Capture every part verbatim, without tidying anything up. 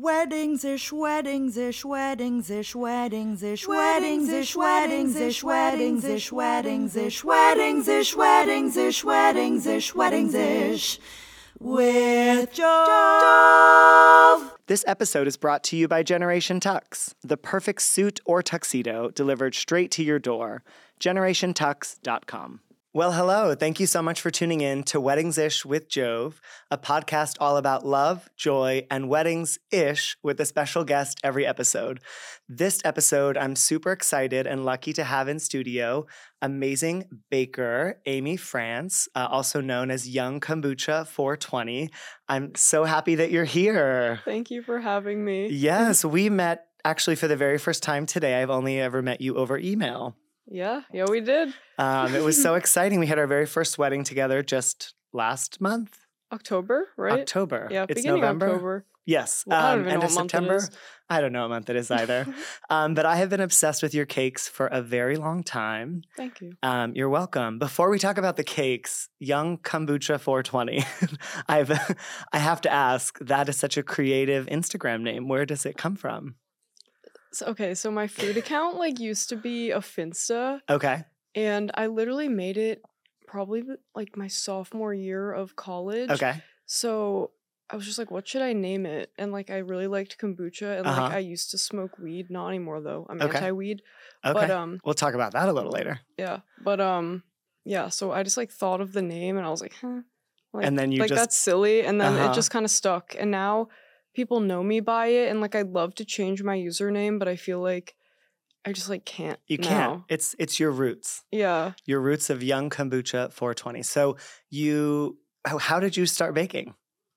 Weddings ish, weddings ish, weddings ish, weddings ish, weddings ish, weddings ish, weddings ish, weddings ish, weddings ish, weddings ish, weddings ish, weddings ish, with Jove. This episode is brought to you by Generation Tux, the perfect suit or tuxedo delivered straight to your door. generation tux dot com. Well, hello. Thank you so much for tuning in to Weddings-ish with Jove, a podcast all about love, joy, and weddings-ish with a special guest every episode. This episode, I'm super excited and lucky to have in studio amazing baker Amy France, uh, also known as Young Kombucha four twenty. I'm so happy that you're here. Thank you for having me. Yes, we met actually for the very first time today. I've only ever met you over email. Yeah, yeah, we did. Um, it was so exciting. We had our very first wedding together just last month. October, right? October. Yeah, it's beginning November. October. Yes. Well, I don't um, even end know of what month it September. is. I don't know what month it is either. um, but I have been obsessed with your cakes for a very long time. Thank you. Um, you're welcome. Before we talk about the cakes, Young Kombucha four twenty, I've I have to ask. That is such a creative Instagram name. Where does it come from? So, okay, so my food account like used to be a Finsta, Okay. and I literally made it probably like my sophomore year of college. Okay. So I was just like, what should I name it? And like I really liked kombucha, and Uh-huh. like I used to smoke weed, not anymore though. I'm Okay. anti-weed. Okay. But um We'll talk about that a little later. yeah, but um yeah, so I just like thought of the name and I was like, huh. Like, And then you like just- that's silly, and then Uh-huh. it just kind of stuck. And now people know me by it, and like I'd love to change my username, but I feel like I just like can't. You now. can't. It's it's your roots. Yeah. Your roots of Young Kombucha four twenty. So you, how, how did you start baking?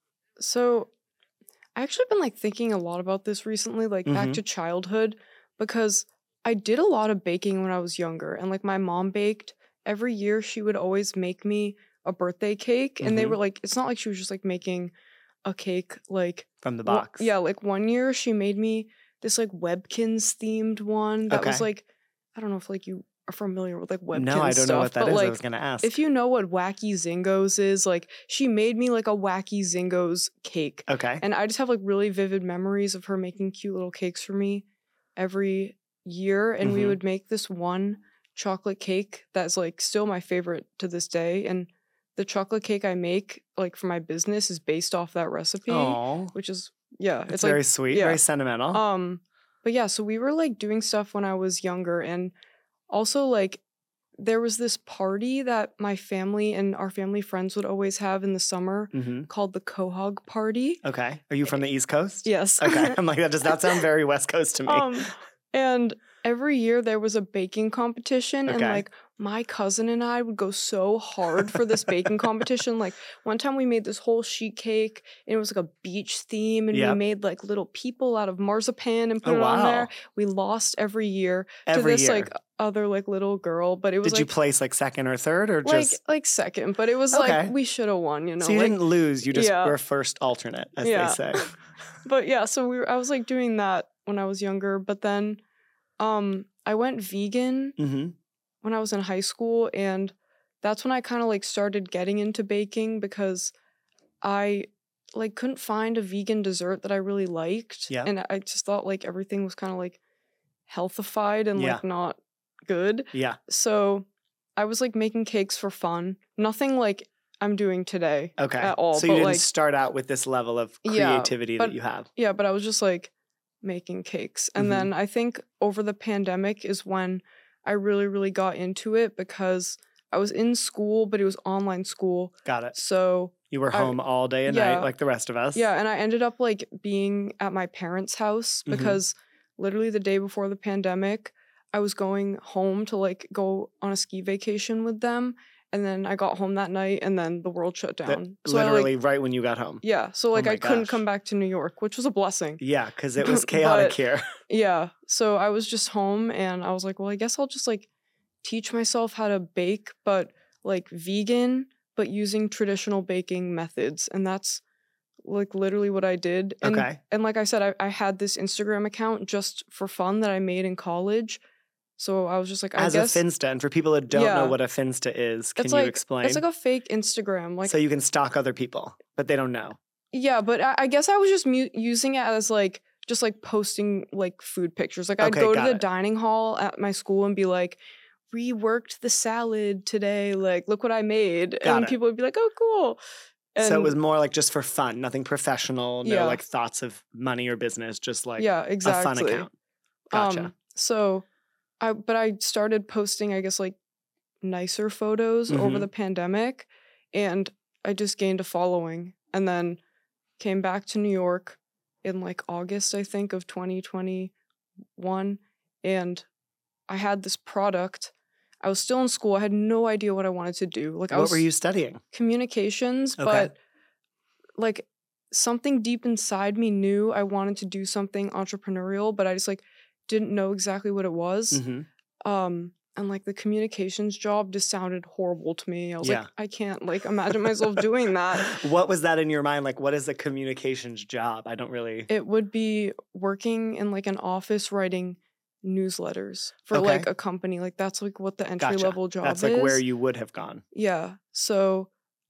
So I actually been like thinking a lot about this recently, like back Mhm. to childhood, because I did a lot of baking when I was younger, and like my mom baked every year. She would always make me a birthday cake, and they Mhm. were like, it's not like she was just like making a cake like From the One- box. yeah, like one year she made me this like Webkins themed one that was Okay. like, I don't know if like you are familiar with like Webkins No, I don't stuff, know what that but is. like I was going to ask. if you know what Wacky Zingos is, like she made me like a Wacky Zingos cake. Okay. And I just have like really vivid memories of her making cute little cakes for me every year. And we Mhm. would make this one chocolate cake that's like still my favorite to this day. And the chocolate cake I make like for my business is based off that recipe, Oh, which is yeah, it's, it's, very like sweet, yeah. very sentimental. um but yeah, so we were like doing stuff when I was younger, and also like there was this party that my family and our family friends would always have in the summer hmm called the Quahog Party. Okay. Are you from the East Coast? Yes. Okay. I'm like, that does not sound very West Coast to me. um and every year there was a baking competition, and Okay. like my cousin and I would go so hard for this baking competition. Like one time we made this whole sheet cake, and it was like a beach theme, and Yep. we made like little people out of marzipan and put Oh, it on wow. there. We lost every year to Every this year. like other like little girl, but it was Did you like place like second or third or like just? like second, but it was Okay. like we should have won, you know. so you like, didn't lose. You just yeah. were first alternate, as Yeah. they say. But yeah, so we were, I was like doing that when I was younger, but then um I went vegan hmm when I was in high school, and that's when I kind of like started getting into baking because I like couldn't find a vegan dessert that I really liked. Yeah. And I just thought like everything was kind of like healthified and Yeah. like not good. Yeah. So I was like making cakes for fun. Nothing like I'm doing today Okay. at all. So but you didn't like start out with this level of Yeah, creativity but- that you have. yeah, but I was just like making cakes. And Mhm. then I think over the pandemic is when I really, really got into it because I was in school, but it was online school. Got it. So You were I- home all day and yeah. night like the rest of us. yeah, and I ended up like being at my parents' house Mhm. because literally the day before the pandemic, I was going home to like go on a ski vacation with them. And then I got home that night, and then the world shut That- down. So I, like- literally right when you got home. yeah, so like my I couldn't gosh. come back to New York, which was a blessing. Yeah, because it was chaotic But- here. Yeah. So I was just home, and I was like, well, I guess I'll just like teach myself how to bake, but like vegan, but using traditional baking methods. And that's like literally what I did. And, Okay. And like I said, I, I had this Instagram account just for fun that I made in college. So I was just like, I As guess a Finsta, and for people that don't know Yeah. what a Finsta is, can it's you like explain? it's like a fake Instagram. Like so you can stalk other people, but they don't know. Yeah, but I, I guess I was just mu- using it as like just like posting like food pictures. Like I'd Okay, go to got the it. dining hall at my school and be like, reworked the salad today. Like, look what I made. Got and it. people would be like, oh, cool. And so it was more like just for fun, nothing professional, no Yeah. like thoughts of money or business, just like yeah, a exactly. fun account. Gotcha. Um, so I but I started posting, I guess, like nicer photos over Mhm. the pandemic, and I just gained a following, and then came back to New York in like August, I think, of twenty twenty-one, and I had this product. I was still in school. I had no idea what I wanted to do. Like I what was were you studying? communications, Okay. but like something deep inside me knew I wanted to do something entrepreneurial, but I just like didn't know exactly what it was. hmm Um, and like the communications job just sounded horrible to me. I was Yeah. like, I can't like imagine myself doing that. What was that in your mind? Like, what is a communications job? I don't really. It would be working in like an office writing newsletters for Okay. like a company. Like that's like what the entry Gotcha. level job That's is. like where you would have gone. Yeah. So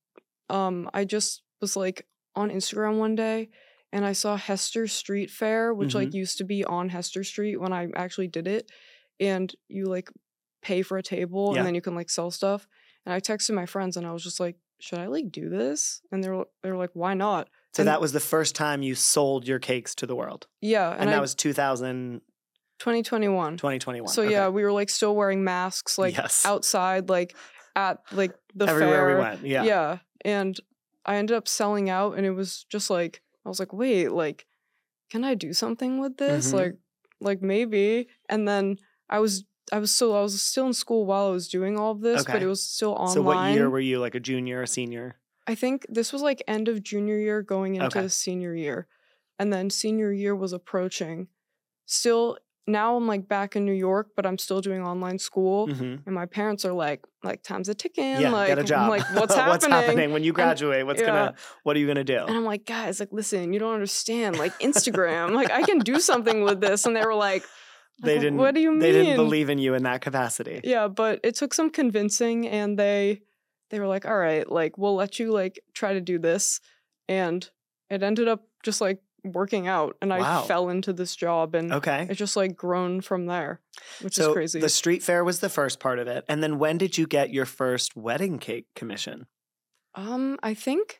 um I just was like on Instagram one day and I saw Hester Street Fair, which like used to be on Hester Street when I actually did it. And you like pay for a table Yeah. and then you can like sell stuff. And I texted my friends and I was just like, should I like do this? And they were they were like, why not? So And- that was the first time you sold your cakes to the world. Yeah. And, And, that I was two thousand, twenty twenty-one. twenty twenty-one. So Okay. yeah, we were like still wearing masks, like Yes. outside, like at like the Everywhere fair. we went. Yeah. Yeah. And I ended up selling out and it was just like I was like, wait, like, can I do something with this? Mhm. Like like maybe. And then I was I was still I was still in school while I was doing all of this, but Okay. it was still online. So what year were you? Like a junior or senior? I think this was like end of junior year going into Okay. senior year. And then senior year was approaching. Still now I'm like back in New York, but I'm still doing online school. hmm And my parents are like, like time's a ticking. Yeah. like, Get a job. I'm like, what's happening? what's happening when you graduate? What's yeah. gonna? What are you gonna do? And I'm like, guys, like, listen, you don't understand. Like Instagram, like I can do something with this. And they were like, They like, didn't. What do you mean? They didn't believe in you in that capacity. Yeah, but it took some convincing, and they they were like, all right, like we'll let you like try to do this, and it ended up just like working out, and I Wow. fell into this job, and Okay. it just like grown from there, which So is crazy. the street fair was the first part of it, and then when did you get your first wedding cake commission? Um, I think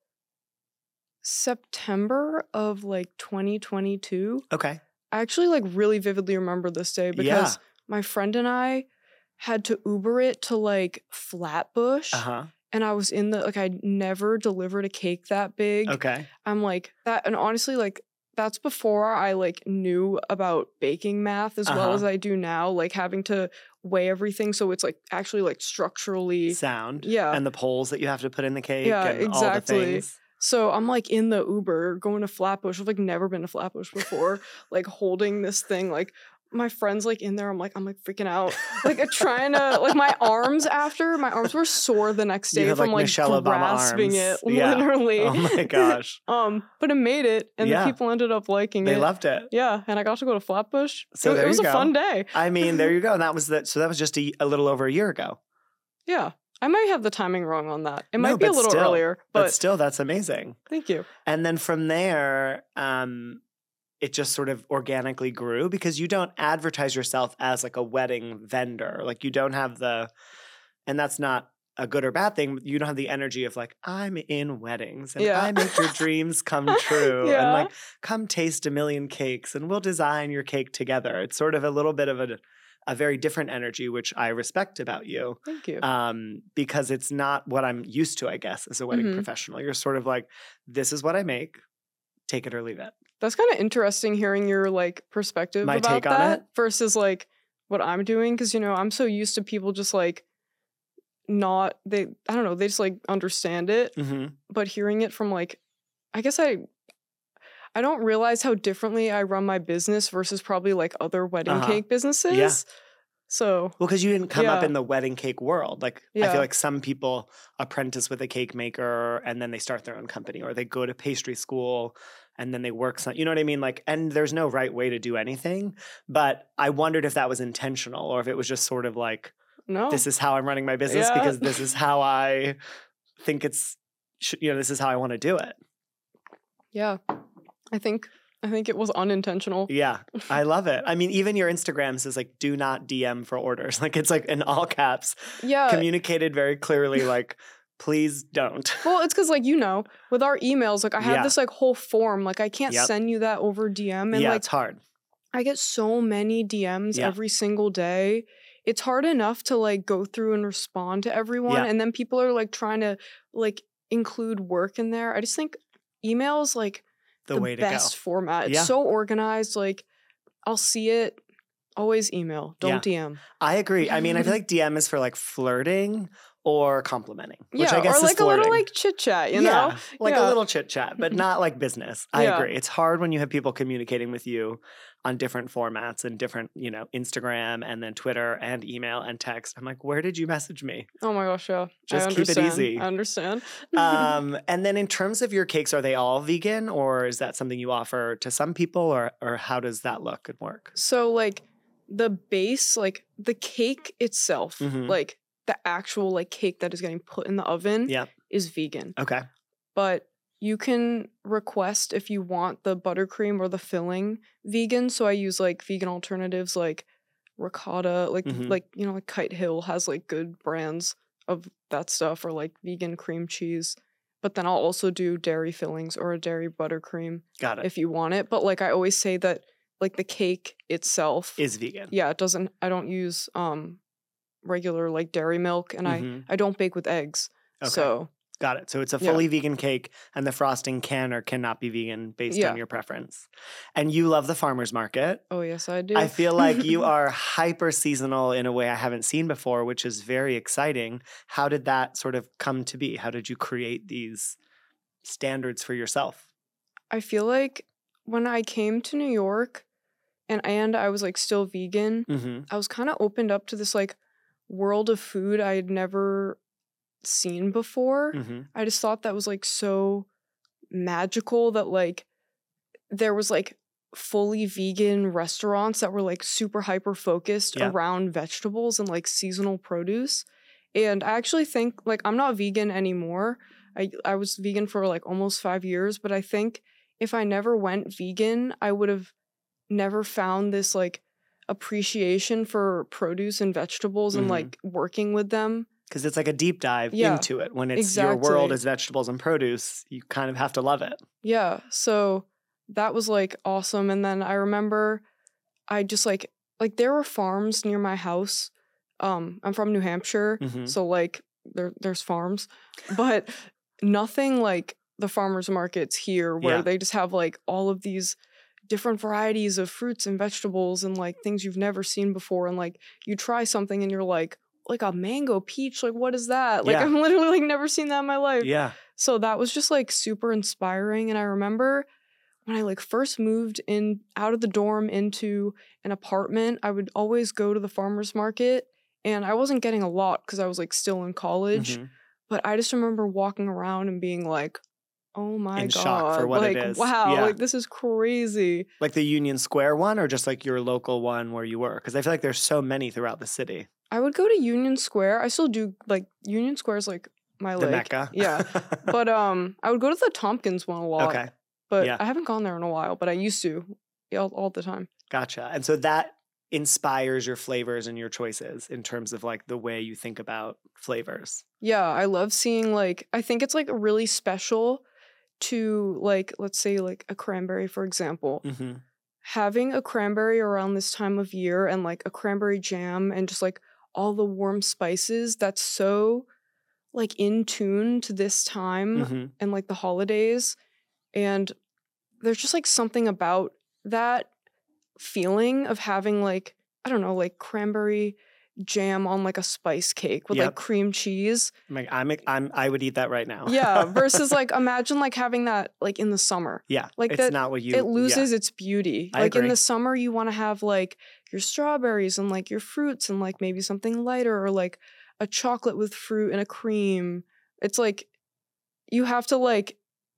September of like twenty twenty-two. Okay. I actually like really vividly remember this day because Yeah. my friend and I had to Uber it to like Flatbush. Uh huh. And I was in the like I never delivered a cake that big. Okay. I'm like that, and honestly, like that's before I like knew about baking math as well Uh-huh. as I do now, like having to weigh everything so it's like actually like structurally. Sound. Yeah. And the poles that you have to put in the cake. Yeah, and all the exactly. things. So I'm like in the Uber going to Flatbush. I've like never been to Flatbush before, like holding this thing. Like my friend's like in there. I'm like, I'm like freaking out. Like trying to, like my arms after, my arms were sore the next You day have, from like, like Michelle Obama grasping arms. it, Yeah. literally. Oh my gosh. um, But it made it, and Yeah. the people ended up liking They it. loved it. Yeah, and I got to go to Flatbush. So it, there it was you a go. fun day. I mean, there you go. And that was that. So that was just a, a little over a year ago. Yeah. I might have the timing wrong on that. It No, might be a but little still- earlier, But, but still, that's amazing. thank you. And then from there, um, it just sort of organically grew because you don't advertise yourself as like a wedding vendor. Like you don't have the, and that's not a good or bad thing. You don't have the energy of like, I'm in weddings and Yeah. I make your dreams come true. And Yeah. like, come taste a million cakes and we'll design your cake together. It's sort of a little bit of a, a very different energy, which I respect about you. Thank you. Um, because it's not what I'm used to, I guess, as a wedding Mhm. professional. You're sort of like, this is what I make, take it or leave it. That's kind of interesting hearing your like perspective My about take on that it? versus like what I'm doing, because you know I'm so used to people just like not they I don't know they just like understand it, hmm but hearing it from like I guess I I don't realize how differently I run my business versus probably like other wedding Uh-huh. cake businesses. So Well, because you didn't come up Yeah. in the wedding cake world. Like, I Yeah. feel like some people apprentice with a cake maker and then they start their own company, or they go to pastry school and then they work some, you know what I mean? Like, and there's no right way to do anything. But I wondered if that was intentional or if it was just sort of like, no, this is how I'm running my business Yeah. because this is how I think it's, sh- you know, this is how I want to do it. Yeah. I think I think it was unintentional. Yeah, I love it. I mean, even your Instagram says like, do not D M for orders. Like it's like in all caps, Yeah. communicated very clearly, like, please don't. Well, it's because like, you know, with our emails, like I have Yeah. this like whole form. Like I can't Yep. send you that over D M. And yeah, like it's hard. I get so many D Ms Yeah. every single day. It's hard enough to like go through and respond to everyone. Yeah. And then people are like trying to like include work in there. I just think email is like The, the way to best go. format. It's Yeah. so organized. Like I'll see it. Always email. Don't Yeah. D M. I agree. I mean, I feel like D M is for like flirting or complimenting, which Yeah, I guess or is like a flirting. little like chit chat, you yeah, know? like Yeah. a little chit chat, but not like business. I Yeah. agree. It's hard when you have people communicating with you on different formats and different, you know, Instagram and then Twitter and email and text. I'm like, where did you message me? Oh my gosh, yeah. Just I keep it understand. easy. I understand. Um, and then in terms of your cakes, are they all vegan or is that something you offer to some people or or how does that look and work? So like the base, like the cake itself, Mhm. like the actual like cake that is getting put in the oven Yeah. is vegan. Okay. But you can request if you want the buttercream or the filling vegan. So I use like vegan alternatives like ricotta, like Mhm. like you know, like Kite Hill has like good brands of that stuff, or like vegan cream cheese. But then I'll also do dairy fillings or a dairy buttercream Got it. if you want it. But like I always say that like the cake itself, Is vegan. yeah, it doesn't. I don't use um regular like dairy milk, and Mhm. I I don't bake with eggs. Okay. So Got it. So it's a Yeah. fully vegan cake, and the frosting can or cannot be vegan based Yeah. on your preference. And you love the farmer's market. oh yes, I do. I feel like you are hyper seasonal in a way I haven't seen before, which is very exciting. How did that sort of come to be? How did you create these standards for yourself? I feel like when I came to New York, and and I was like still vegan, Mm-hmm. I was kind of opened up to this like world of food I had never seen before. Mm-hmm. I just thought that was like so magical that like there was like fully vegan restaurants that were like super hyper focused Yeah. around vegetables and like seasonal produce. And I actually think like I'm not vegan anymore. I I was vegan for like almost five years, but I think if I never went vegan, I would have never found this like appreciation for produce and vegetables and Mhm. like working with them. Because it's like a deep dive Yeah, into it. When it's your exactly. world is vegetables and produce, you kind of have to love it. Yeah, so that was like awesome. And then I remember I just like like there were farms near my house. Um, I'm from New Hampshire, Mhm. so like there there's farms, but nothing like the farmers markets here where Yeah. they just have like all of these different varieties of fruits and vegetables and like things you've never seen before. And like you try something and you're like, like a mango peach, like what is that? Like Yeah. I've literally like never seen that in my life. Yeah. So that was just like super inspiring. And I remember when I like first moved in out of the dorm into an apartment, I would always go to the farmer's market, and I wasn't getting a lot because I was like still in college. Mhm. But I just remember walking around and being like, oh my In God. shock for what it like, is. wow, Yeah. like this is crazy. Like the Union Square one or just like your local one where you were? Because I feel like there's so many throughout the city. I would go to Union Square. I still do like Union Square is like my The like Mecca. yeah. But um I would go to the Tompkins one a lot. Okay. But yeah. I haven't gone there in a while, but I used to all, all the time. Gotcha. And so that inspires your flavors and your choices in terms of like the way you think about flavors. Yeah, I love seeing like I think it's like really special to like let's say like a cranberry, for example. Mm-hmm. Having a cranberry around this time of year and like a cranberry jam and just like all the warm spices, that's so like in tune to this time Mm-hmm. and like the holidays. And there's just like something about that feeling of having like, I don't know, like cranberry jam on like a spice cake with Yep. like cream cheese. I'm, like, I'm, I'm, I would eat that right now. Yeah. Versus like, imagine like having that like in the summer. yeah. like it's that- not what you. It loses its beauty. I Like in agree. the summer, you want to have like your strawberries and like your fruits and like maybe something lighter or like a chocolate with fruit and a cream. It's like you have to like,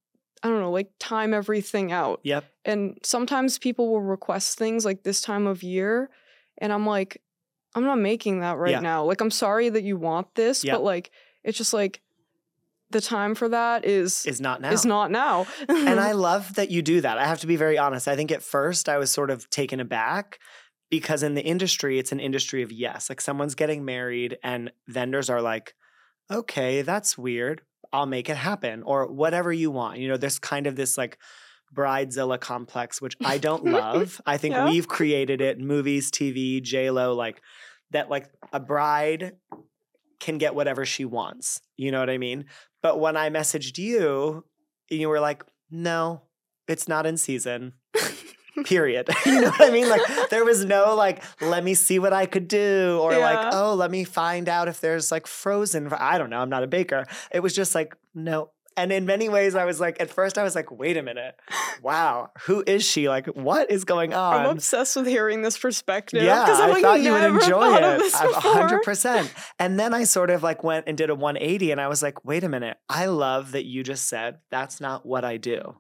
I don't know, like time everything out. Yeah. Yep. And sometimes people will request things like this time of year. And I'm like, I'm not making that right Yeah. now. Like, I'm sorry that you want this, Yeah. but like, it's just like, the time for that is Is not now. Is not now. And I love that you do that. I have to be very honest. I think at first I was sort of taken aback because in the industry, it's an industry of yes. Like someone's getting married and vendors are like, okay, that's weird. I'll make it happen or whatever you want. You know, there's kind of this like bridezilla complex, which I don't love. I think Yeah. we've created it, movies, T V, J-Lo, like that like a bride can get whatever she wants. You know what I mean? But when I messaged you, you were like, no, it's not in season. Period. You know what I mean? Like there was no like, let me see what I could do or Yeah. like, oh, let me find out if there's like frozen. I don't know. I'm not a baker. It was just like, no. And in many ways, I was like, at first I was like, wait a minute. Wow. Who is she? Like, what is going on? I'm obsessed with hearing this perspective. Yeah, 'cause I've, I like, thought you would never enjoy thought of it. this A before. hundred percent. And then I sort of like went and did a one eighty and I was like, wait a minute. I love that you just said, that's not what I do.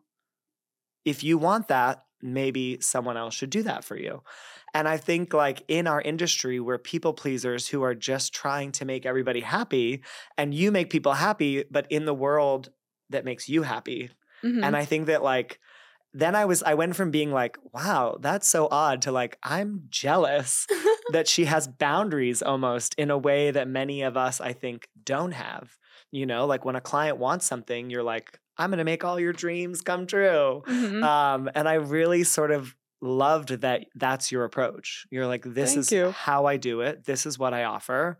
If you want that, maybe someone else should do that for you. And I think like in our industry, we're people pleasers who are just trying to make everybody happy and you make people happy, but in the world that makes you happy. Mhm. And I think that like, then I was, I went from being like, wow, that's so odd to like, I'm jealous that she has boundaries almost in a way that many of us, I think, don't have. You know, like when a client wants something, you're like, I'm going to make all your dreams come true. Mhm. Um, and I really sort of loved that that's your approach. You're like, this Thank is you. how I do it. This is what I offer.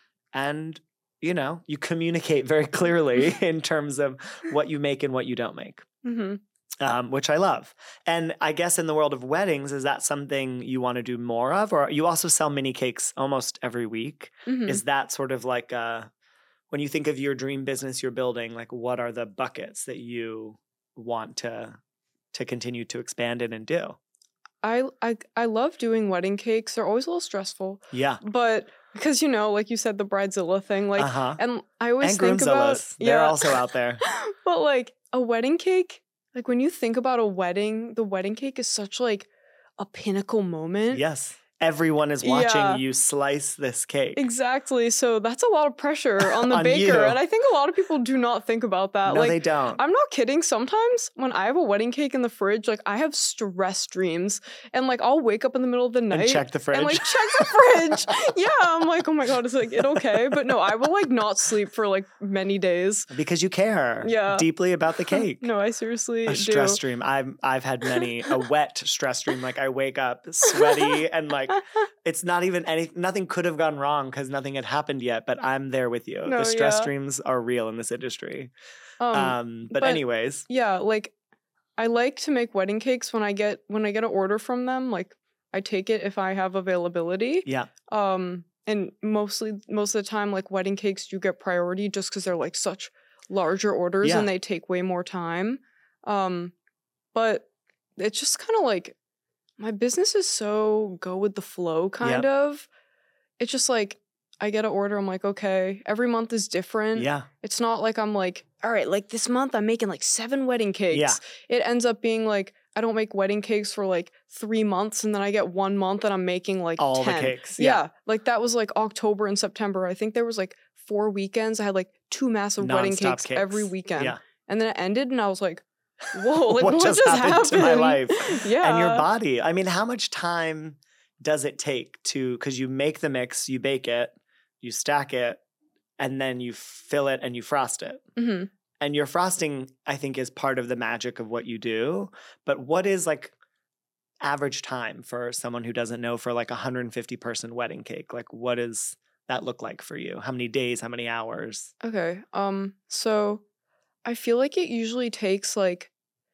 And you know, you communicate very clearly in terms of what you make and what you don't make, Mhm. um, which I love. And I guess in the world of weddings, is that something you want to do more of? Or you also sell mini cakes almost every week. Mhm. Is that sort of like a, when you think of your dream business you're building, like what are the buckets that you want to to continue to expand in and do? I, I I love doing wedding cakes. They're always a little stressful, Yeah. but because you know, like you said, the bridezilla thing, like, Uh-huh. and I always And think about groomzillas. They're yeah. also out there. But like a wedding cake, like when you think about a wedding, the wedding cake is such like a pinnacle moment. Yes. Everyone is watching Yeah. you slice this cake. Exactly. So that's a lot of pressure on the On baker. you. And I think a lot of people do not think about that. No, like they don't. I'm not kidding. Sometimes when I have a wedding cake in the fridge, like I have stress dreams. And like I'll wake up in the middle of the night And check the fridge. and like check the fridge. Yeah. I'm like, oh my God, is like it okay? But no, I will like not sleep for like many days. Because you care Yeah. deeply about the cake. No, I seriously A do. stress dream. I've I've had many a wet stress dream. Like I wake up sweaty and like it's not even any nothing could have gone wrong because nothing had happened yet. But I'm there with you. No, the stress yeah. dreams are real in this industry. Um, Um, but, but- anyways, yeah, like I like to make wedding cakes when I get when I get an order from them. Like I take it if I have availability. yeah, Um, and mostly most of the time, like wedding cakes do get priority just because they're like such larger orders Yeah. and they take way more time. Um, but it's just kind of like my business is so go with the flow kind of. It's just like I get an order, I'm like, okay, every month is different. yeah, It's not like I'm like, all right, like this month I'm making like seven wedding cakes. Yeah. It ends up being like I don't make wedding cakes for like three months and then I get one month and I'm making like all ten. the cakes. Yeah. Yeah, Like that was like October and September. I think there was like four weekends. I had like two massive wedding Non-stop cakes, every cakes. weekend. Yeah. And then it ended and I was like, whoa, like What what, just just, happened to my happened? life? Yeah. And your body. I mean, how much time does it take to? Because you make the mix, you bake it, you stack it, and then you fill it and you frost it. Mhm. And your frosting, I think, is part of the magic of what you do. But what is like average time for someone who doesn't know for like a one hundred fifty person wedding cake? Like, what does that look like for you? How many days? How many hours? Okay. Um, so I feel like it usually takes like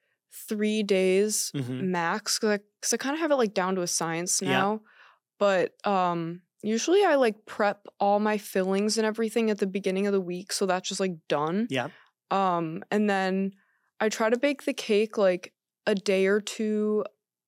three days Mhm. max because I, 'cause I kind of have it like down to a science Yeah. now. But um usually I like prep all my fillings and everything at the beginning of the week, so that's just like done. Yeah. Um, and then I try to bake the cake like a day or two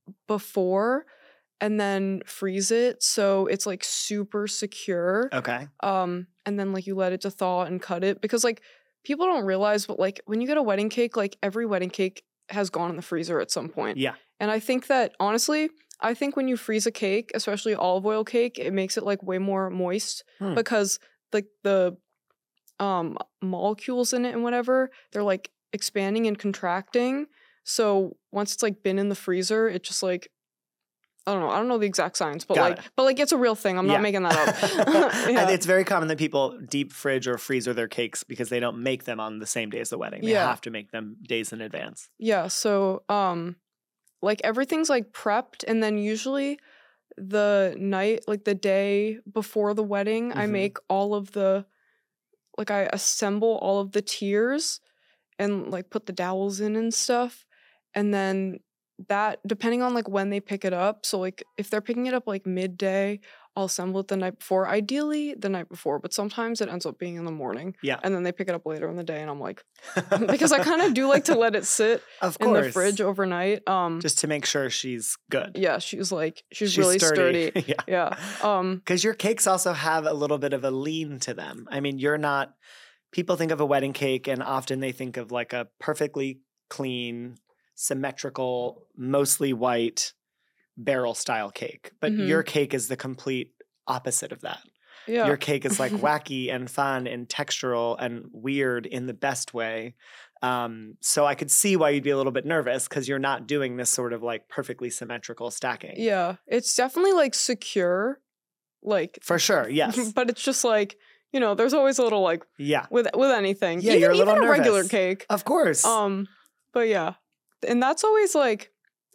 before and then freeze it so it's like super secure. Okay. Um, and then like you let it to thaw and cut it because like people don't realize, but like when you get a wedding cake, like every wedding cake has gone in the freezer at some point. Yeah. And I think that honestly, I think when you freeze a cake, especially olive oil cake, it makes it like way more moist Hmm. because like the um molecules in it and whatever, they're like expanding and contracting. So once it's like been in the freezer, it just like I don't know. I don't know the exact science, but Got like, it. but like, it's a real thing. I'm Yeah. not making that up. Yeah. And it's very common that people deep fridge or freezer their cakes because they don't make them on the same day as the wedding. They Yeah. have to make them days in advance. Yeah. So, um, like everything's like prepped, and then usually the night, like the day before the wedding, I Mhm. make all of the, like, I assemble all of the tiers and like put the dowels in and stuff, and then that depending on like when they pick it up. So like if they're picking it up like midday, I'll assemble it the night before. Ideally the night before, but sometimes it ends up being in the morning. Yeah. And then they pick it up later in the day, and I'm like, because I kind of do like to let it sit Of in course. the fridge overnight. Um, Just to make sure she's good. yeah, she's like she's, She's really sturdy. sturdy. Yeah. Yeah. Um, Because your cakes also have a little bit of a lean to them. I mean, you're not, people think of a wedding cake and often they think of like a perfectly clean, symmetrical, mostly white barrel style cake. But Mhm. your cake is the complete opposite of that. yeah. Your cake is like wacky and fun and textural and weird in the best way. Um, so I could see why you'd be a little bit nervous because you're not doing this sort of like perfectly symmetrical stacking. Yeah. It's definitely like secure, like, For sure, yes. but it's just like, you know, there's always a little like Yeah, with with anything. Yeah, even, you're a even little a regular nervous. cake. of course. Um, but yeah, and that's always like,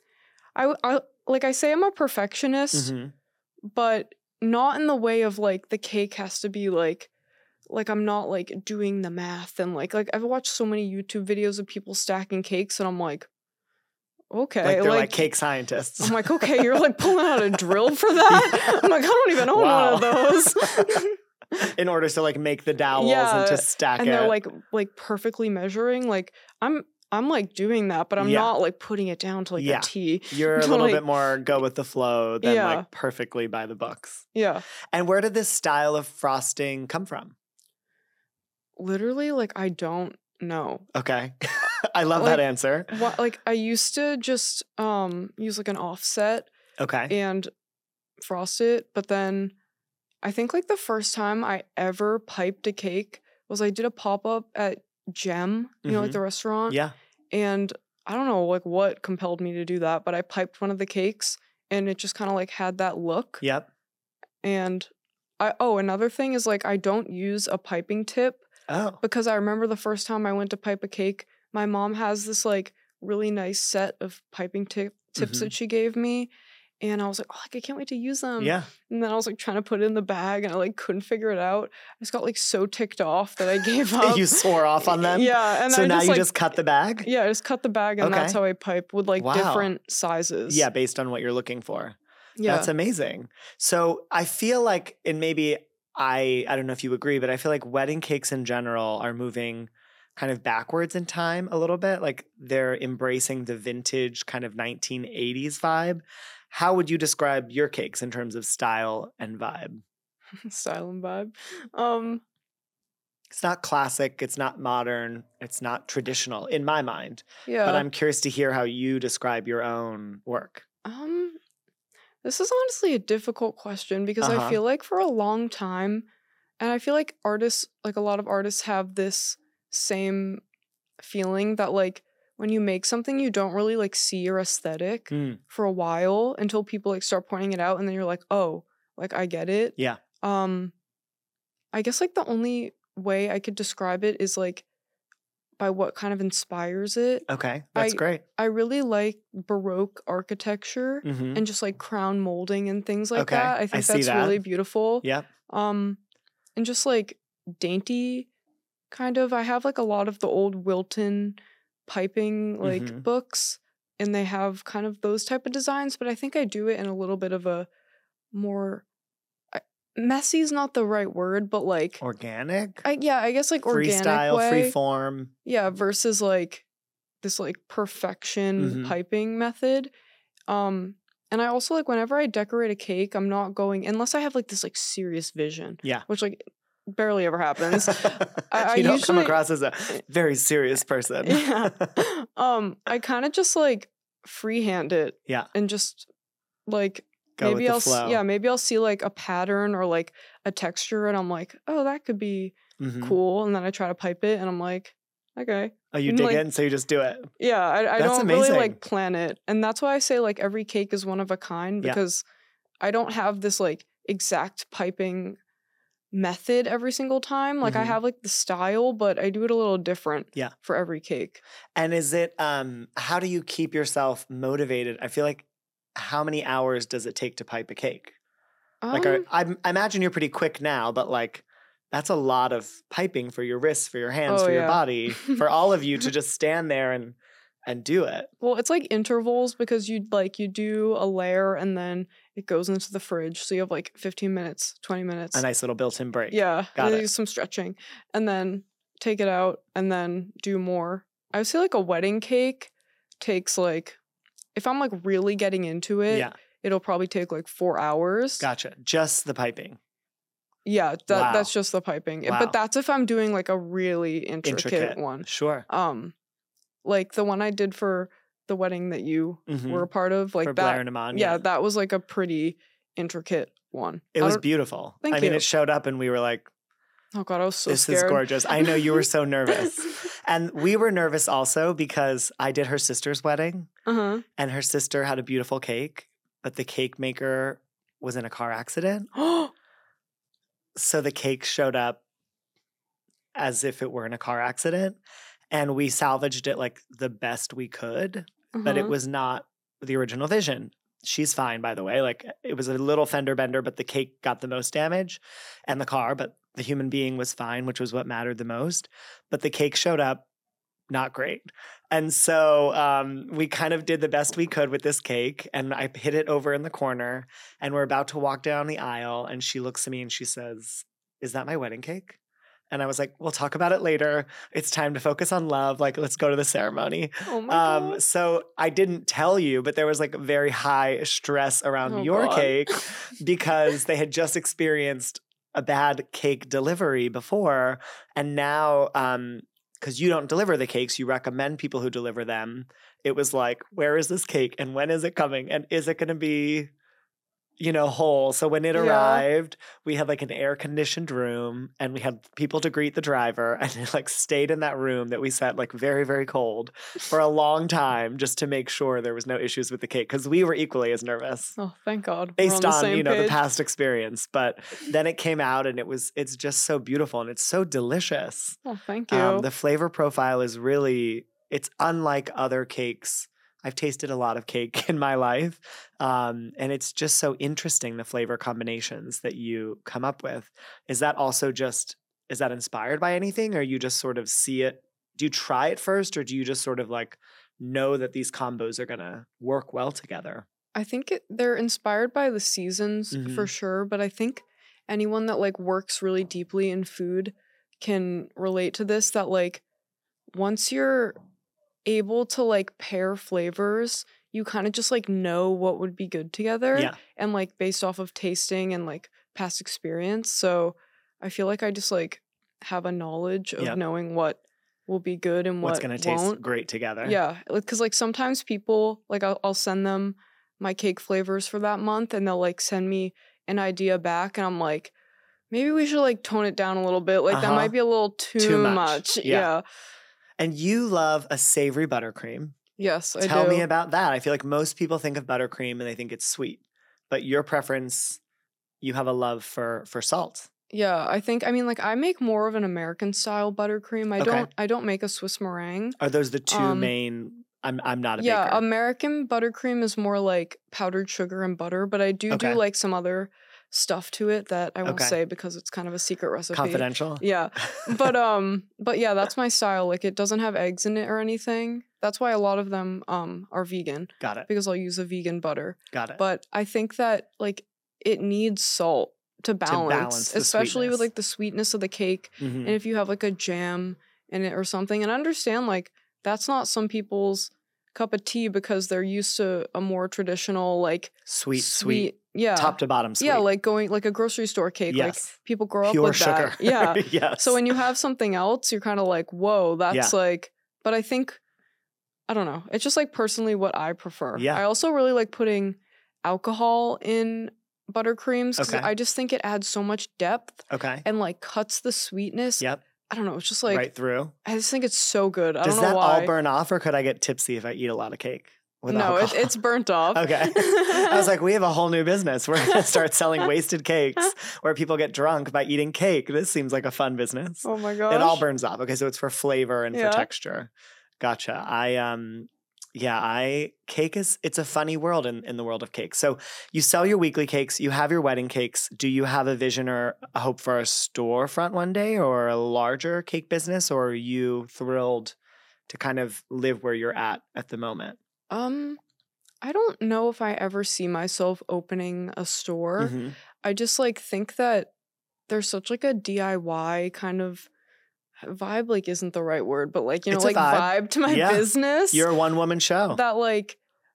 I, I like I say I'm a perfectionist, Mhm. but not in the way of like the cake has to be like, like I'm not like doing the math and like like I've watched so many YouTube videos of people stacking cakes, and I'm like, okay, Like they're like, cake scientists. I'm like, okay, you're like pulling out a drill for that. I'm like, I don't even own Wow. one of those. In order to like make the dowels Yeah, and to stack and it. they're like like perfectly measuring. Like I'm I'm like doing that, but I'm Yeah. not like putting it down to like Yeah. a T. You're a to, little like- bit more go with the flow than Yeah. like perfectly by the books. Yeah, And where did this style of frosting come from? literally, like I don't know. Okay. I love that Like- answer. What like I used to just um use like an offset Okay. and frost it, but then I think like the first time I ever piped a cake was I did a pop up at Gem, you know, like Mhm. the restaurant. Yeah. And I don't know like what compelled me to do that, but I piped one of the cakes and it just kind of like had that look. Yep. And I oh, another thing is like I don't use a piping tip Oh. because I remember the first time I went to pipe a cake, my mom has this like really nice set of piping tip tips Mhm. that she gave me. And I was like, oh, like, I can't wait to use them. Yeah. And then I was like trying to put it in the bag and I like couldn't figure it out. I just got like so ticked off that I gave up. You swore off on them? Yeah. And So I now just, you like, just cut the bag? yeah, I just cut the bag and that's Okay. how I pipe with like Wow. different sizes. Yeah, based on what you're looking for. Yeah. That's amazing. So I feel like, and maybe I, I don't know if you agree, but I feel like wedding cakes in general are moving kind of backwards in time a little bit. Like they're embracing the vintage kind of nineteen eighties vibe. How would you describe your cakes in terms of style and vibe? Style and vibe. Um, It's not classic, it's not modern, it's not traditional in my mind. yeah. But I'm curious to hear how you describe your own work. Um, this is honestly a difficult question because Uh-huh. I feel like for a long time, and I feel like artists, like a lot of artists, have this same feeling that like when you make something, you don't really like see your aesthetic Mm, for a while until people like start pointing it out, and then you're like, oh, like I get it. yeah. Um, I guess like the only way I could describe it is like by what kind of inspires it. Okay. That's I- great. I really like Baroque architecture hmm and just like crown molding and things like Okay, that. I I think see that's that. really beautiful. Yep. Um, and just like dainty, kind of. I have like a lot of the old Wilton piping like Mhm. books, and they have kind of those type of designs. But I think I do it in a little bit of a more I, messy is not the right word, but like Organic? I, yeah, I guess like organic Freestyle, way. free form. Yeah, versus like this like perfection Mhm. piping method. Um and I also like whenever I decorate a cake, I'm not going unless I have like this like serious vision. Yeah. Which like barely ever happens. I you don't come usually- across as a very serious person. Yeah. um I kind of just like freehand it Yeah. and just like Go maybe with the I'll s- flow. yeah, maybe I'll see like a pattern or like a texture and I'm like, "Oh, that could be Mhm. cool. And then I try to pipe it and I'm like, okay. Oh, you And, dig like- it, and so you just do it. Yeah, I, I That's don't amazing. really like plan it. And that's why I say like every cake is one of a kind Yeah. because I don't have this like exact piping method every single time. Like I Mhm. have like the style, but I do it a little different Yeah. for every cake. And is it, um, how do you keep yourself motivated? I feel like, how many hours does it take to pipe a cake? Like, Um, are, I, I imagine you're pretty quick now, but like, that's a lot of piping for your wrists, for your hands, Oh, for your yeah. body, for all of you to just stand there and and do it. well, it's like intervals because you like you do a layer and then it goes into the fridge. So you have like fifteen minutes, twenty minutes. A nice little built-in break. Yeah, Got and it. then do some stretching, and then take it out, and then do more. I would say like a wedding cake takes like, if I'm like really getting into it, Yeah, it'll probably take like four hours. gotcha. Just the piping. Yeah, that Wow. that's just the piping. Wow. But that's if I'm doing like a really intricate, Intricate. one. Sure. Um, like the one I did for the wedding that you Mhm. were a part of, like For that. Blair and Amon. yeah, that was like a pretty intricate one. It I was don't- beautiful. Thank I mean, you. it showed up and we were like, Oh god, I was so this scared. is gorgeous. I know you were so nervous. And we were nervous also because I did her sister's wedding uh and her sister had a beautiful cake, but the cake maker was in a car accident. huh. So the cake showed up as if it were in a car accident. And we salvaged it like the best we could, but it Uh-huh. was not the original vision. She's fine, by the way. Like it was a little fender bender, but the cake got the most damage and the car, but the human being was fine, which was what mattered the most. But the cake showed up not great. And so um, we kind of did the best we could with this cake. And I hid it over in the corner and we're about to walk down the aisle. And she looks at me and she says, "Is that my wedding cake?" And I was like, "We'll talk about it later. It's time to focus on love. Like, let's go to the ceremony." Oh my Um, god. so I didn't tell you, but there was like very high stress around Oh, your God. cake because they had just experienced a bad cake delivery before. And now, um, because you don't deliver the cakes, you recommend people who deliver them. It was like, where is this cake and when is it coming? And is it going to be, you know, whole? So when it Yeah. arrived, we had like an air conditioned room and we had people to greet the driver and it like stayed in that room that we set like very, very cold for a long time just to make sure there was no issues with the cake because we were equally as nervous Oh, thank God. We're based on, the on, same you know, the page. past experience. But then it came out and it was, it's just so beautiful and it's so delicious. Oh, thank you. Um, the flavor profile is really, it's unlike other cakes. I've tasted a lot of cake in my life. Um, and it's just so interesting, the flavor combinations that you come up with. Is that also just, is that inspired by anything or you just sort of see it? Do you try it first or do you just sort of like know that these combos are going to work well together? I think it, they're inspired by the seasons for Mhm. sure, but I think anyone that like works really deeply in food can relate to this that like once you're able to like pair flavors, you kind of just like know what would be good together Yeah. and like based off of tasting and like past experience. So I feel like I just like have a knowledge of Yep. knowing what will be good and What's what going to taste won't. great together? Yeah, because like sometimes people like I'll, I'll send them my cake flavors for that month, and they'll like send me an idea back, and I'm like, maybe we should like tone it down a little bit. Like that Uh-huh. might be a little too, Too much. much. Yeah. Yeah. And you love a savory buttercream. Yes, I Tell do. me about that. I feel like most people think of buttercream and they think it's sweet, but your preference, you have a love for for salt. Yeah, I think I mean like I make more of an American style buttercream. I Okay. don't I don't make a Swiss meringue. Are those the two Um, main? I'm I'm not a Yeah, baker. American buttercream is more like powdered sugar and butter, but I do Okay. do like some other stuff to it that I won't Okay. say because it's kind of a secret recipe. Confidential. Yeah. But um but yeah, that's my style. Like it doesn't have eggs in it or anything. That's why a lot of them um are vegan Got it. because I'll use a vegan butter. Got it. But I think that like it needs salt to balance, balance the especially with sweetness. like the sweetness of the cake Mhm. and if you have like a jam in it or something. And I understand like that's not some people's cup of tea because they're used to a more traditional like Sweet, sweet, yeah. top to bottom sweet. Yeah, like going like a grocery store cake. Like Yes. people grow Pure up with sugar. that. Yeah. Yes. So when you have something else, you're kind of like, whoa, that's like, but I think, I don't know. It's just like personally what I prefer. Yeah. I also really like putting alcohol in buttercreams because Okay. I just think it adds so much depth Okay. and like cuts the sweetness. Yep. I don't know. It's just like right through. I just think it's so good. I Does don't know that why. all burn off, or could I get tipsy if I eat a lot of cake? With no, it, alcohol? it's burnt off. Okay. I was like, we have a whole new business. We're going to start selling wasted cakes where people get drunk by eating cake. This seems like a fun business. Oh my gosh. It all burns off. Okay, so it's for flavor and Yeah. for texture. Gotcha. I um yeah, I cake is it's a funny world in, in the world of cake. So you sell your weekly cakes, you have your wedding cakes. Do you have a vision or a hope for a storefront one day or a larger cake business, or are you thrilled to kind of live where you're at at the moment? Um, I don't know if I ever see myself opening a store. Mhm. I just like think that there's such like a D I Y kind of vibe, like isn't the right word, but like, you know, It's a like vibe. vibe. to my Yeah. business. You're a one-woman show. that like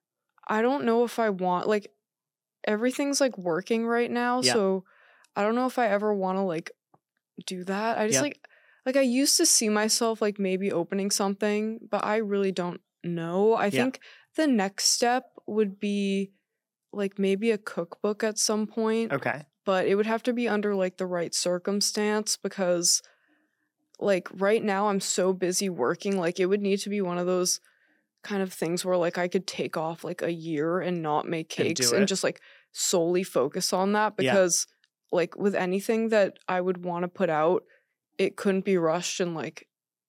I don't know if I want like everything's like working right now, Yeah. so I don't know if I ever want to like do that. I just Yeah. like like I used to see myself like maybe opening something, but I really don't know. I Yeah. think the next step would be like maybe a cookbook at some point, Okay. but it would have to be under like the right circumstance because like right now I'm so busy working, like it would need to be one of those kind of things where like I could take off like a year and not make And cakes do and, it. just like solely focus on that Yeah. because like with anything that I would want to put out, it couldn't be rushed and like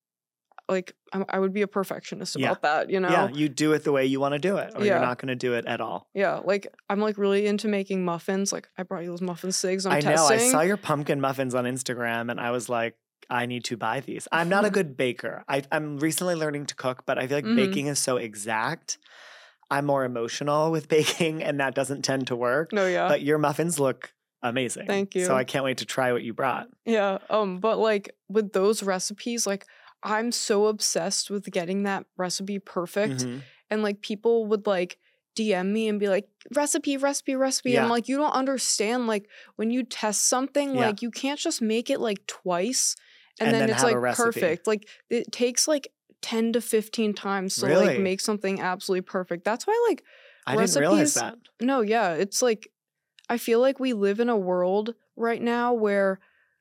like I, I would be a perfectionist Yeah. about that, you know? Yeah, you do it the way you want to do it, or you're Yeah. not going to do it at all. Yeah, like I'm like really into making muffins. Like I brought you those muffin cigs. I'm I know. testing. I saw your pumpkin muffins on Instagram, and I was like, I need to buy these. I'm not a good baker. I, I'm recently learning to cook, but I feel like Mhm. baking is so exact. I'm more emotional with baking, and that doesn't tend to work. No, yeah. But your muffins look amazing. Thank you. So I can't wait to try what you brought. Yeah. Um, but like with those recipes, like I'm so obsessed with getting that recipe perfect. Mhm. And like people would like D M me and be like, recipe, recipe, recipe. Yeah. And like you don't understand, like when you test something, Yeah. like you can't just make it like twice and, And then, then it's have a like recipe. perfect. Like it takes like ten to fifteen times to Really? like make something absolutely perfect. That's why like I didn't realize recipes- that. No, yeah. It's like, I feel like we live in a world right now where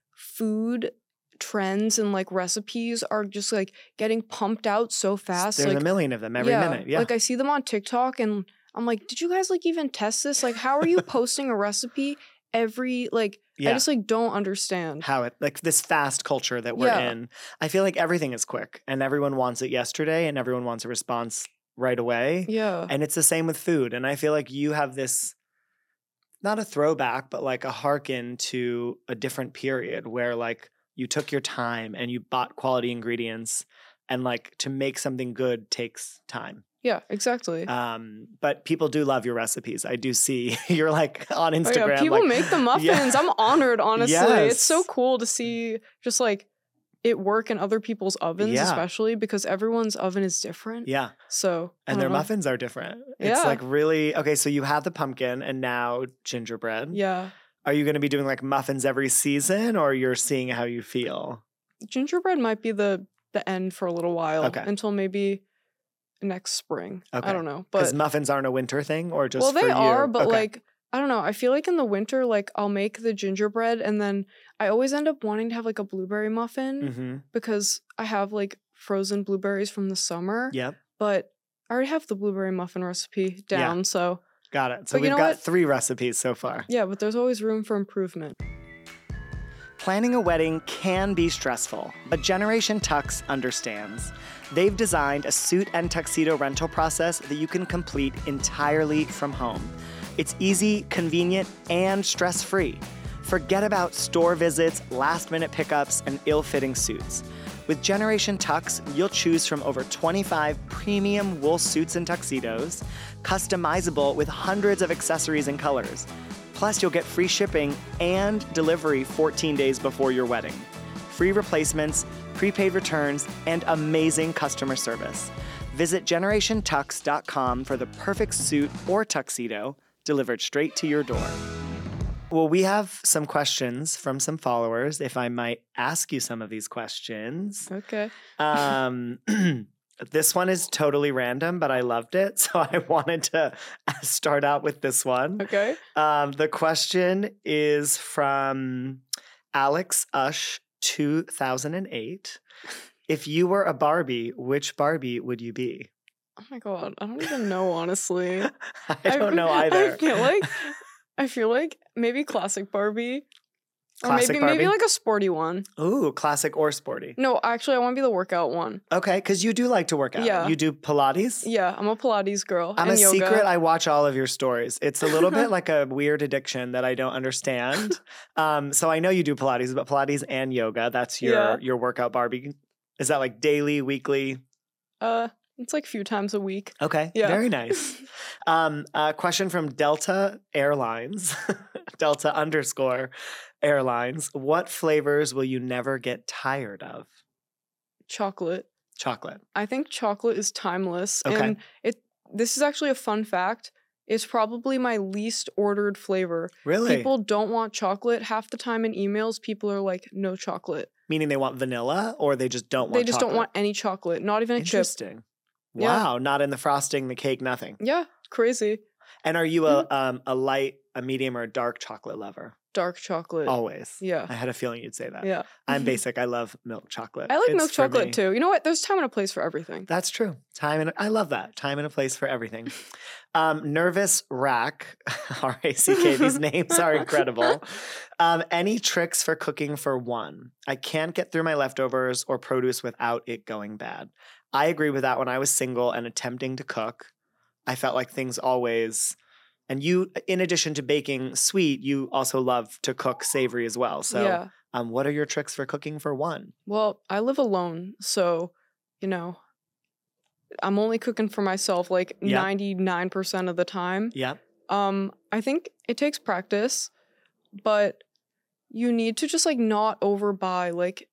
food trends and like recipes are just like getting pumped out so fast. There's like, a million of them every yeah, minute. Yeah. Like I see them on TikTok and I'm like, did you guys like even test this? Like, how are you posting a recipe every, like, yeah. I just like don't understand. How it, like this fast culture that we're Yeah. in. I feel like everything is quick and everyone wants it yesterday and everyone wants a response right away. Yeah. And it's the same with food. And I feel like you have this, not a throwback, but like a hearken to a different period where like you took your time and you bought quality ingredients, and like to make something good takes time. Yeah, exactly. Um, but people do love your recipes. I do see you're like on Oh, Instagram. yeah, people like, make the muffins. Yeah. I'm honored, honestly. Yes. It's so cool to see just like it work in other people's ovens, Yeah. especially because everyone's oven is different. Yeah. So I And don't their know. muffins are different. It's Yeah. like really okay. So you have the pumpkin and now gingerbread. Yeah. Are you going to be doing like muffins every season, or you're seeing how you feel? Gingerbread might be the the end for a little while Okay. until maybe next spring. Okay. I don't know. Because But muffins aren't a winter thing, or just well, for they you? are, but Okay. like I don't know. I feel like in the winter, like I'll make the gingerbread and then I always end up wanting to have like a blueberry muffin Mm-hmm. because I have like frozen blueberries from the summer. Yep. But I already have the blueberry muffin recipe Yeah. down, so Got it. So But you we've know got what? three recipes so far. yeah, but there's always room for improvement. Planning a wedding can be stressful, but Generation Tux understands. They've designed a suit and tuxedo rental process that you can complete entirely from home. It's easy, convenient, and stress-free. Forget about store visits, last-minute pickups, and ill-fitting suits. With Generation Tux, you'll choose from over twenty-five premium wool suits and tuxedos, customizable with hundreds of accessories and colors. Plus, you'll get free shipping and delivery fourteen days before your wedding. Free replacements, prepaid returns, and amazing customer service. Visit generation tux dot com for the perfect suit or tuxedo delivered straight to your door. Well, we have some questions from some followers, if I might ask you some of these questions. Okay. Um, This one is totally random, but I loved it. So I wanted to start out with this one. Okay. Um, the question is from Alex Ush, two thousand eight. If you were a Barbie, which Barbie would you be? Oh my god, I don't even know, honestly. I don't know either. I feel like I feel like maybe classic Barbie. Or Classic maybe Barbie? maybe like a sporty one. Ooh, classic or sporty. No, actually I want to be the workout one. Okay, because you do like to work out. Yeah. You do Pilates? Yeah, I'm a Pilates girl. I'm and a yoga. secret. I watch all of your stories. It's a little bit like a weird addiction that I don't understand. Um, so I know you do Pilates, but Pilates and yoga, that's your Yeah. your workout Barbie. Is that like daily, weekly? Uh it's like a few times a week. Okay, Yeah. very nice. Um, a question from Delta Airlines, Delta underscore Airlines. What flavors will you never get tired of? Chocolate. Chocolate. I think chocolate is timeless. Okay. And it this is actually a fun fact. It's probably my least ordered flavor. Really? People don't want chocolate. Half the time in emails, people are like, no chocolate. Meaning they want vanilla or they just don't want They just chocolate? don't want any chocolate, not even a chip. Interesting. Yeah. Wow, not in the frosting, the cake, nothing. Yeah, crazy. And are you a Mm-hmm. um a light, a medium, or a dark chocolate lover? Dark chocolate. Always. Yeah. I had a feeling you'd say that. Yeah. I'm basic. I love milk chocolate. I like It's milk for chocolate me. too. You know what? There's time and a place for everything. That's true. Time and I love that. Time and a place for everything. Um, Nervous Rack, R A C K. These names are incredible. Um, any tricks for cooking for one? I can't get through my leftovers or produce without it going bad. I agree with that. When I was single and attempting to cook, I felt like things always. And you, in addition to baking sweet, you also love to cook savory as well. So, yeah. um, what are your tricks for cooking for one? Well, I live alone, so, you know, I'm only cooking for myself like Yeah. ninety-nine percent of the time. Yeah. Um, I think it takes practice, but you need to just like not overbuy. Like,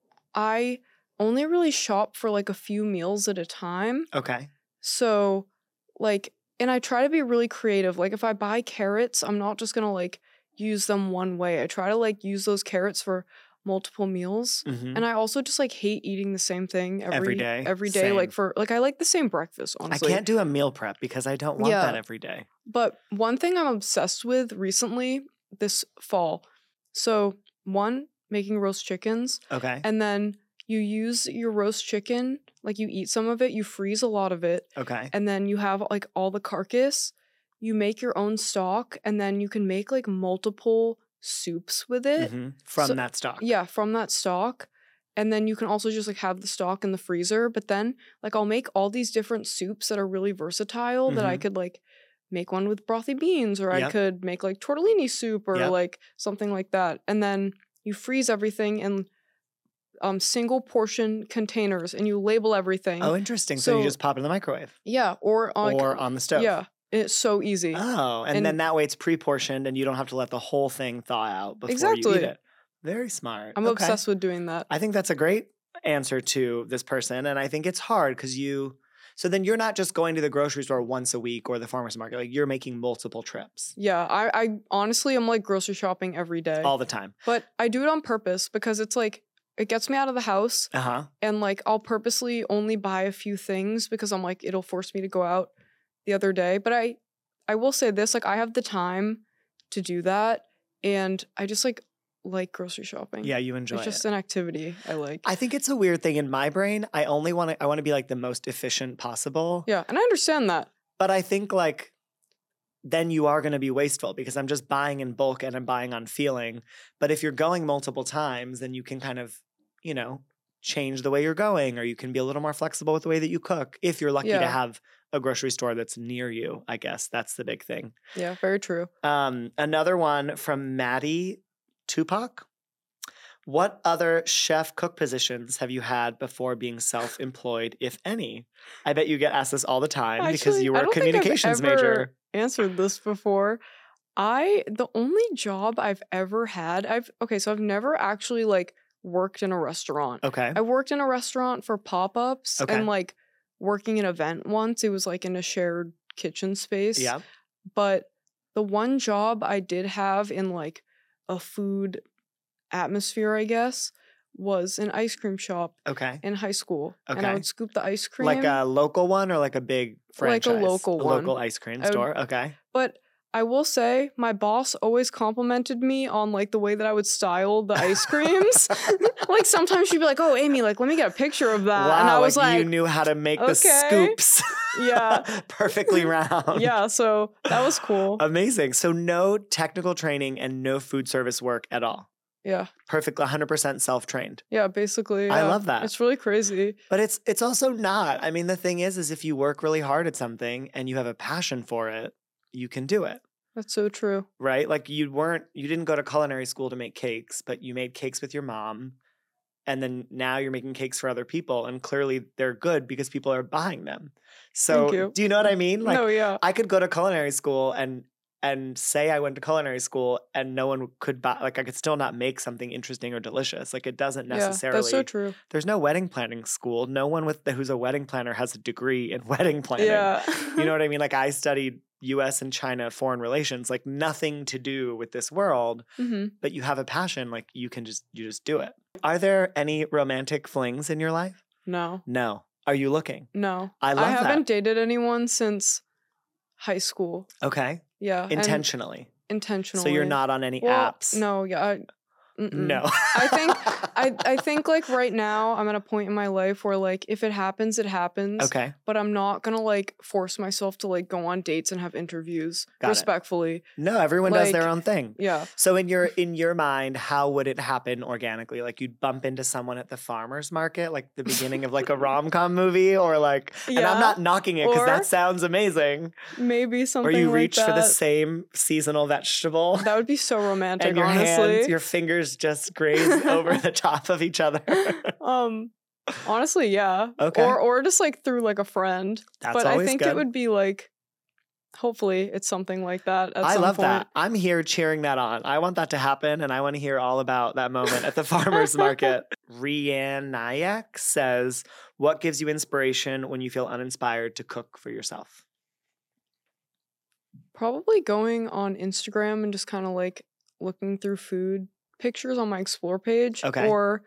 I only really shop for like a few meals at a time. Okay. So, like, and I try to be really creative. Like, if I buy carrots, I'm not just gonna like use them one way. I try to like use those carrots for multiple meals. Mhm. And I also just like hate eating the same thing every, Every day. Every day, like Same. for like I like the same breakfast. I Honestly, can't do a meal prep because I don't want Yeah. that every day. But one thing I'm obsessed with recently this fall. So one, making roast chickens, Okay. and then you use your roast chicken, like you eat some of it, you freeze a lot of it, Okay. and then you have like all the carcass. You make your own stock, and then you can make like multiple soups with it. Mhm. From so- that stock. Yeah, from that stock. And then you can also just like have the stock in the freezer. But then like I'll make all these different soups that are really versatile that I Mhm. could like make one with brothy beans, or I Yep. could make like tortellini soup or Yep. like something like that. And then you freeze everything in um single portion containers and you label everything. Oh, interesting. So, you So- just pop it in the microwave Yeah, or on or on the stove. yeah, it's so easy. Oh, and, And- then that way it's pre-portioned and you don't have to let the whole thing thaw out before you Exactly. eat it. Very smart. I'm Okay. obsessed with doing that. I think that's a great answer to this person. And I think it's hard because you, so then you're not just going to the grocery store once a week or the farmer's market. Like you're making multiple trips Yeah, I, I honestly am like grocery shopping every day. all the time. But I do it on purpose because it's like it gets me out of the house, Uh huh. and like I'll purposely only buy a few things because I'm like it'll force me to go out the other day. But I I will say this, like I have the time to do that, and I just like like grocery shopping. Yeah, you enjoy It's just it. an activity I like. I think it's a weird thing in my brain. I only want to, I want to be like the most efficient possible. Yeah, and I understand that. But I think like then you are going to be wasteful because I'm just buying in bulk and I'm buying on feeling. But if you're going multiple times, then you can kind of, you know, change the way you're going, or you can be a little more flexible with the way that you cook if you're lucky to Yeah. have a grocery store that's near you. I guess that's the big thing. Yeah, very true. Um, another one from Maddie Tupac. What other chef cook positions have you had before being self-employed, if any? I bet you get asked this all the time because Actually, you I were a don't think I've communications ever major. answered this before. I the only job I've ever had, I've okay, so I've never actually like worked in a restaurant. Okay. I worked in a restaurant for pop-ups Okay. and like working an event once. It was like in a shared kitchen space. Yeah. But the one job I did have in like a food atmosphere, I guess, was an ice cream shop Okay. in high school. And I Okay. would scoop the ice cream. Like a local one or like a big Like a franchise? local a one. local ice cream I would- store. Okay. But I will say my boss always complimented me on like the way that I would style the ice creams. Like sometimes she'd be like, "Oh, Amy, like let me get a picture of that." wow, and I was like, like, you knew how to make the okay. scoops Yeah. perfectly round. yeah, so that was cool. Amazing. So no technical training and no food service work at all. Yeah. Perfect, one hundred percent self-trained. Yeah, basically. I yeah. love that. It's really crazy. But it's it's also not. I mean, the thing is, is if you work really hard at something and you have a passion for it, you can do it, That's so true. right? Like you weren't, you didn't go to culinary school to make cakes, but you made cakes with your mom. And then now you're making cakes for other people. And clearly they're good because people are buying them. So Thank you. do you know what I mean? Like no, yeah. I could go to culinary school and and say I went to culinary school and no one could buy, like I could still not make something interesting or delicious. Like it doesn't necessarily. Yeah, that's so true. There's no wedding planning school. No one with the, who's a wedding planner has a degree in wedding planning. Yeah. You know what I mean? Like I studied U S and China foreign relations, like nothing to do with this world, hmm but you have a passion, like you can just you just do it. Are there any romantic flings in your life? No. No. Are you looking? No. I love I haven't that. dated anyone since high school. Okay. Yeah. and Intentionally. intentionally. So you're not on any Well, apps? No, yeah. I, mm-mm. No. I think I I think like right now I'm at a point in my life where like if it happens, it happens. Okay. But I'm not gonna like force myself to like go on dates and have interviews. Got it. respectfully. No, everyone does their Like- own thing. Yeah. So in your in your mind, how would it happen organically? Like you'd bump into someone at the farmer's market, like the beginning of like a rom-com movie, or like and Yeah. I'm not knocking it because Or- that sounds amazing. Maybe Or something you like reach that. for the same seasonal vegetable. That would be so romantic, and your honestly. hands, your fingers just graze over the top of each other. um honestly, yeah. Okay. Or or just like through like a friend. That's but I always think good. it would be like hopefully it's something like that at I some love point. that. I'm here cheering that on. I want that to happen, and I want to hear all about that moment at the farmer's market. Rianne Nayak says, what gives you inspiration when you feel uninspired to cook for yourself? Probably going on Instagram and just kind of like looking through food pictures on my explore page. Okay. Or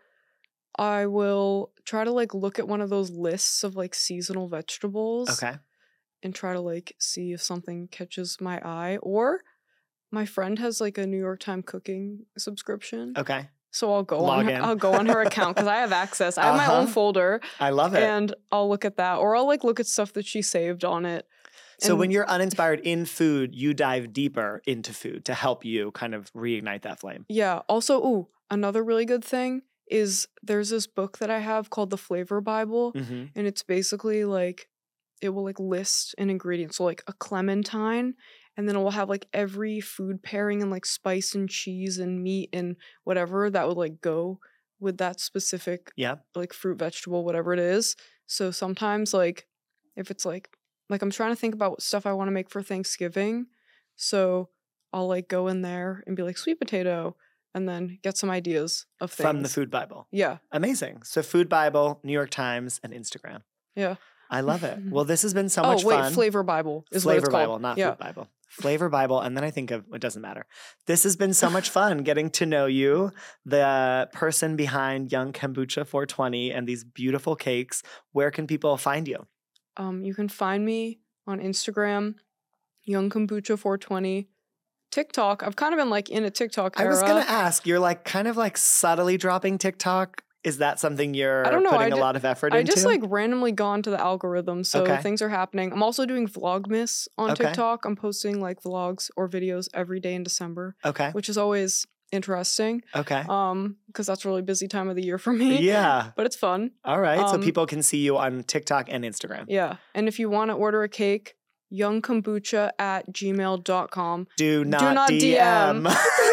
I will try to like look at one of those lists of like seasonal vegetables Okay. and try to like see if something catches my eye. Or my friend has like a New York Times cooking subscription. Okay. So I'll go Log on in. her, I'll go on her account because I have access. I have my own Uh-huh. folder I love it. and I'll look at that. Or I'll like look at stuff that she saved on it. So And- when you're uninspired in food, you dive deeper into food to help you kind of reignite that flame. Yeah. Also, ooh, another really good thing is there's this book that I have called The Flavor Bible, Mm-hmm. and it's basically like it will like list an ingredient. So like a clementine, and then it will have like every food pairing and like spice and cheese and meat and whatever that would like go with that specific Yeah. like fruit, vegetable, whatever it is. So sometimes like if it's like like I'm trying to think about what stuff I want to make for Thanksgiving. So I'll like go in there and be like sweet potato and then get some ideas of things. From the Food Bible. Yeah. Amazing. So Food Bible, New York Times, and Instagram. Yeah. I love it. Well, this has been so oh, much wait, fun. Flavor Bible is what Flavor it's called. Bible, not yeah. Food Bible. Flavor Bible, and then I think of it doesn't matter. This has been so much fun getting to know you, the person behind Young Kombucha four twenty, and these beautiful cakes. Where can people find you? Um, you can find me on Instagram, Young Kombucha four twenty. TikTok. I've kind of been like in a TikTok era. I was gonna ask. You're like kind of like subtly dropping TikTok. Is that something you're I don't know, putting I a ju- lot of effort I into? just like randomly gone to the algorithm, so Okay. things are happening. I'm also doing Vlogmas on Okay. TikTok. I'm posting like vlogs or videos every day in December, Okay. which is always interesting. Okay. Um, because that's a really busy time of the year for me. Yeah. But it's fun. All right. so Um, people can see you on TikTok and Instagram. Yeah. And if you want to order a cake, youngkombucha at gmail dot com. Do not, not D M.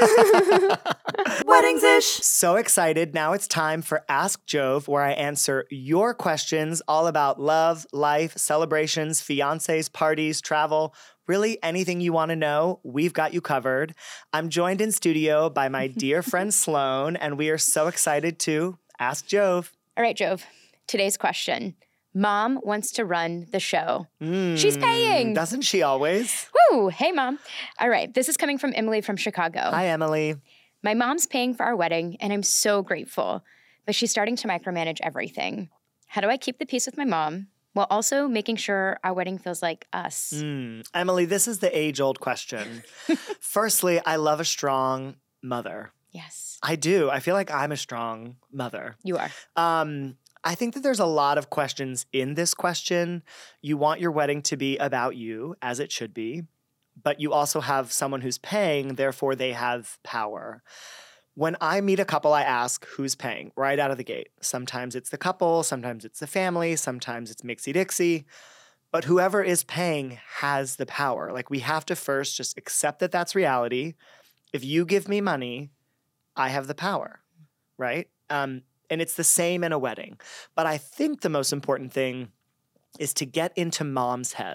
Weddings ish. So excited. Now it's time for Ask Jove, where I answer your questions all about love, life, celebrations, fiancés, parties, travel, really anything you want to know. We've got you covered. I'm joined in studio by my dear friend Sloan, and we are so excited to ask Jove. All right, Jove. Today's question. Mom wants to run the show. Mm, She's paying. Doesn't she always? Woo! Hey, Mom. All right, this is coming from Emily from Chicago. Hi, Emily. My mom's paying for our wedding, and I'm so grateful. but she's starting to micromanage everything. How do I keep the peace with my mom while also making sure our wedding feels like us? Mm. Emily, this is the age-old question. Firstly, I love a strong mother. Yes. I do. I feel like I'm a strong mother. You are. Um, I think that there's a lot of questions in this question. You want your wedding to be about you, as it should be, but you also have someone who's paying, therefore they have power. When I meet a couple, I ask who's paying right out of the gate. Sometimes it's the couple, sometimes it's the family, sometimes it's mixy-dixy. But whoever is paying has the power. Like, we have to first just accept that that's reality. If you give me money, I have the power, right? Um, and it's the same in a wedding. But I think the most important thing is to get into mom's head.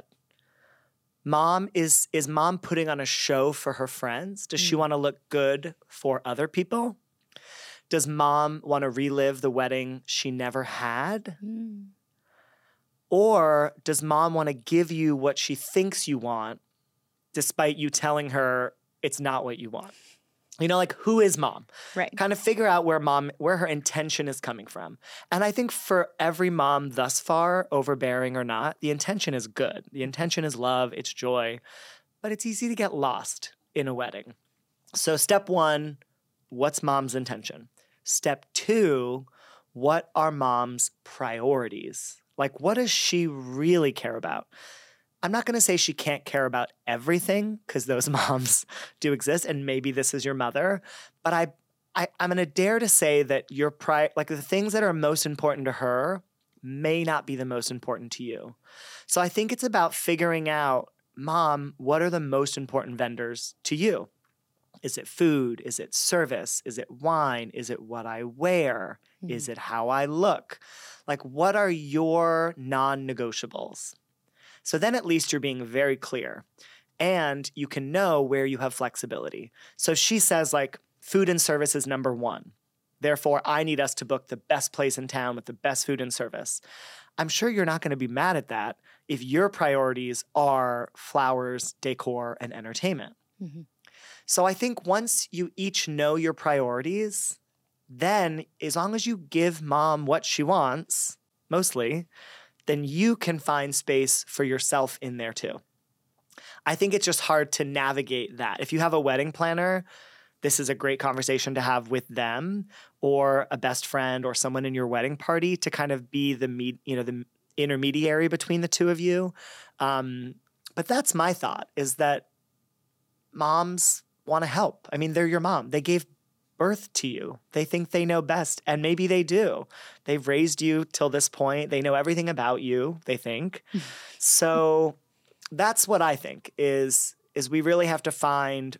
Mom, is is mom putting on a show for her friends? Does she want to look good for other people? Does mom want to relive the wedding she never had? Mm. Or does mom want to give you what she thinks you want, despite you telling her it's not what you want? You know, like, who is mom? Right. Kind of figure out where mom, where her intention is coming from. And I think for every mom thus far, overbearing or not, the intention is good. The intention is love, it's joy, but it's easy to get lost in a wedding. So step one, what's mom's intention? Step two, what are mom's priorities? Like, what does she really care about? I'm not going to say she can't care about everything, because those moms do exist, and maybe this is your mother. But I, I, I'm going to dare to say that your pri- like the things that are most important to her may not be the most important to you. So I think it's about figuring out, Mom, what are the most important vendors to you? Is it food? Is it service? Is it wine? Is it what I wear? Mm-hmm. Is it how I look? Like, what are your non-negotiables? So then at least you're being very clear, and you can know where you have flexibility. So she says, like, food and service is number one. Therefore, I need us to book the best place in town with the best food and service. I'm sure you're not going to be mad at that if your priorities are flowers, decor, and entertainment. Mm-hmm. So I think once you each know your priorities, then as long as you give mom what she wants, mostly, then you can find space for yourself in there too. I think it's just hard to navigate that. If you have a wedding planner, this is a great conversation to have with them, or a best friend or someone in your wedding party to kind of be the med- you know, the intermediary between the two of you. Um, but that's my thought, is that moms want to help. I mean, they're your mom. They gave birth to you. They think they know best, and maybe they do. They've raised you till this point. They know everything about you, they think. So that's what I think is, is we really have to find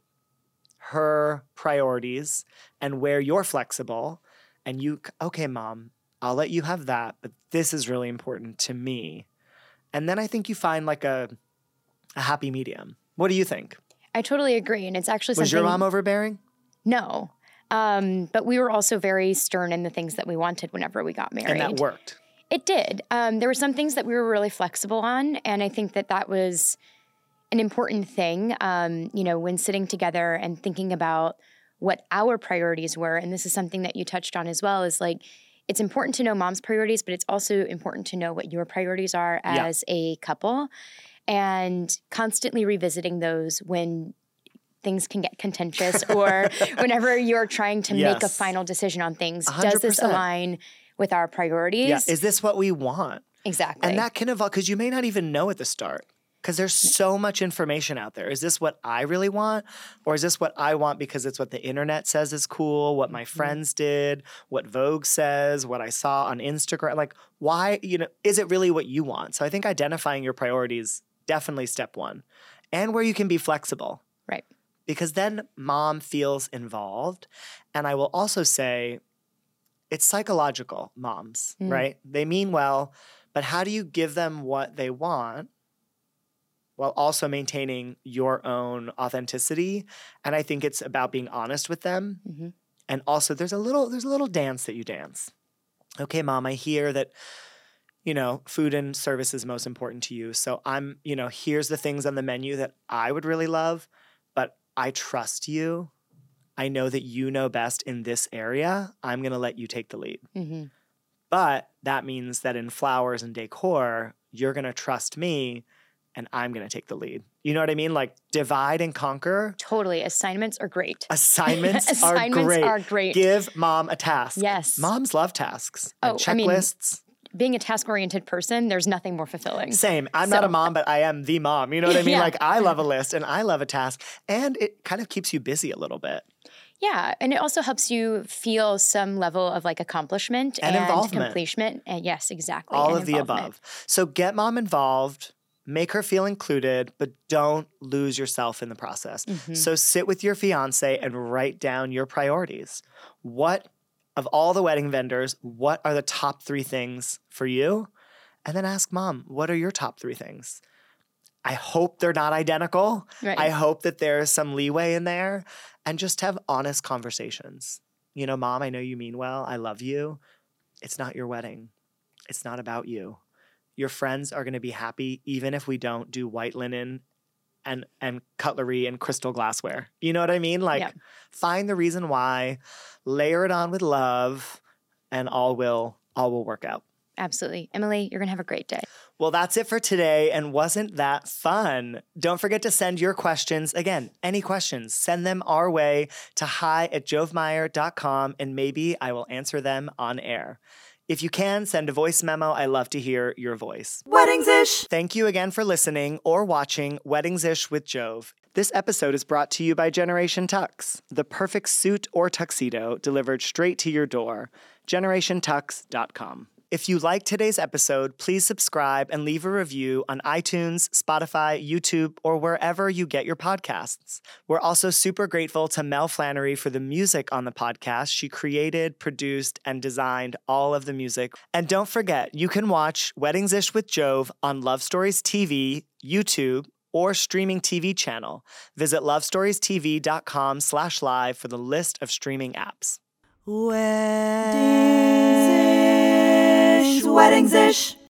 her priorities and where you're flexible, and you, okay, mom, I'll let you have that, but this is really important to me. And then I think you find like a, a happy medium. What do you think? I totally agree. And it's actually something— Was your mom overbearing? No. Um, but we were also very stern in the things that we wanted whenever we got married. And that worked. It did. Um, there were some things that we were really flexible on, and I think that that was an important thing, um, you know, when sitting together and thinking about what our priorities were. And this is something that you touched on as well, is like, it's important to know mom's priorities, but it's also important to know what your priorities are as yeah. a couple, and constantly revisiting those when things can get contentious or whenever you're trying to yes. make a final decision on things. one hundred percent. Does this align with our priorities? Yeah. Is this what we want? Exactly. And that can evolve, because you may not even know at the start, because there's so much information out there. Is this what I really want? Or is this what I want because it's what the internet says is cool, what my friends did, what Vogue says, what I saw on Instagram? Like, why, you know, is it really what you want? So I think identifying your priorities, definitely step one. And where you can be flexible. Right. Because then mom feels involved. And I will also say, it's psychological, moms, mm. right? They mean well, but how do you give them what they want while also maintaining your own authenticity? And I think it's about being honest with them. Mm-hmm. And also there's a little there's a little dance that you dance. Okay, mom, I hear that, you know, food and service is most important to you. So I'm, you know, here's the things on the menu that I would really love, but I trust you. I know that you know best in this area. I'm going to let you take the lead. Mm-hmm. But that means that in flowers and decor, you're going to trust me and I'm going to take the lead. You know what I mean? Like divide and conquer. Totally. Assignments are great. Assignments, Assignments are great. are great. Give mom a task. Yes. Moms love tasks. Oh, and I mean, checklists. Being a task-oriented person, there's nothing more fulfilling. Same. I'm So- not a mom, but I am the mom. You know what I mean? Yeah. Like I love a list and I love a task. And it kind of keeps you busy a little bit. Yeah, and it also helps you feel some level of like accomplishment And involvement. completion. And yes, exactly. All and of the involvement. above. So get mom involved, make her feel included, but don't lose yourself in the process. Mm-hmm. So sit with your fiance and write down your priorities. What, of all the wedding vendors, what are the top three things for you? And then ask mom, what are your top three things? I hope they're not identical. Right. I hope that there's some leeway in there, and just have honest conversations. You know, mom, I know you mean well. I love you. It's not your wedding. It's not about you. Your friends are going to be happy even if we don't do white linen and and cutlery and crystal glassware. You know what I mean? Like Yeah. find the reason why, layer it on with love, and all will all will work out. Absolutely. Emily, you're going to have a great day. Well, that's it for today. And wasn't that fun? Don't forget to send your questions. Again, any questions, send them our way to hi at jovemeyer dot com and maybe I will answer them on air. If you can, send a voice memo. I love to hear your voice. Weddings-ish. Thank you again for listening or watching Weddings-ish with Jove. This episode is brought to you by Generation Tux, the perfect suit or tuxedo delivered straight to your door. generation tux dot com. If you liked today's episode, please subscribe and leave a review on iTunes, Spotify, YouTube, or wherever you get your podcasts. We're also super grateful to Mel Flannery for the music on the podcast. She created, produced, and designed all of the music. And don't forget, you can watch Weddings-ish with Jove on Love Stories T V, YouTube, or streaming T V channel. Visit lovestoriestv.com slash live for the list of streaming apps. Weddings-ish. Weddings-ish.